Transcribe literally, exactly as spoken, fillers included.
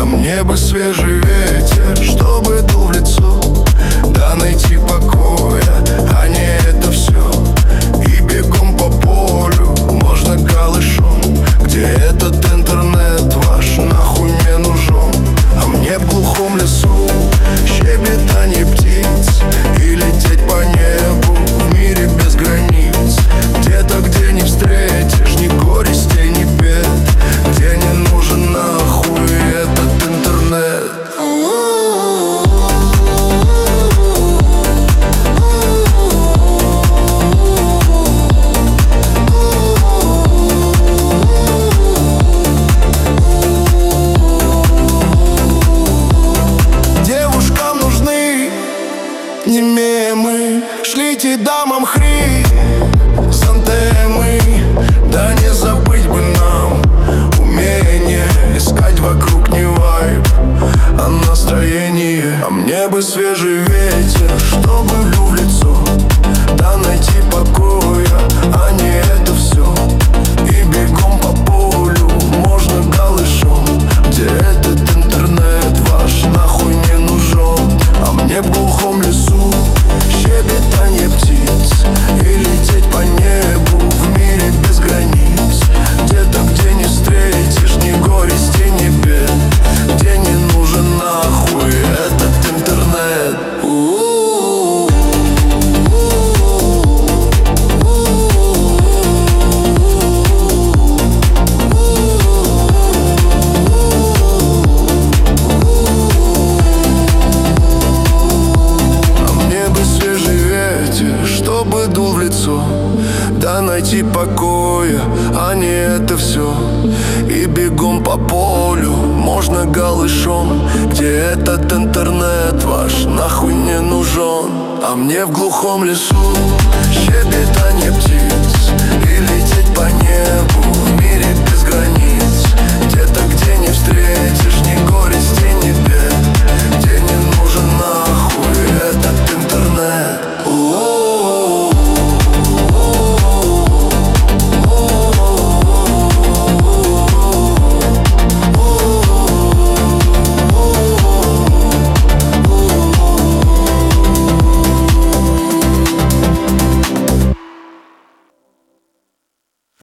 мне бы свежий ветер, чтобы дул в лицо. Да найти покоя, а не это все. И бегом по полю, можно голышом. Где этот интернет ваш нахуй не нужен? А мне в глухом лесу щебетанье птиц и лететь по небу в мире без границ. Где-то, где не встретишь ни горестей, ни бед, где не нужен нахуй этот интернет. Девушкам нужны не мемы, шлите дамам хризантемы. Да не забыть бы нам умение искать вокруг не вайб, а настроение. А мне бы свежий ветер, чтобы дул в лицо. Да найти покоя, а не это все. И бегом по полю, можно голышом. Где этот интернет ваш нахуй не нужен? А мне в глухом лесу щебетанье птиц и лететь по небу в мире без границ. Где-то, где не встретишь ни горести, ни бед, где не нужен нахуй этот интернет. У-у-у. А мне бы свежий ветер, чтобы дул в лицо. Да найти покоя, а не это все. И бегом по полю, можно голышом. Где этот интернет ваш нахуй не нужен? А мне в глухом лесу щебетанье птиц и лететь по небу в мире без границ. Где-то, где не встретишь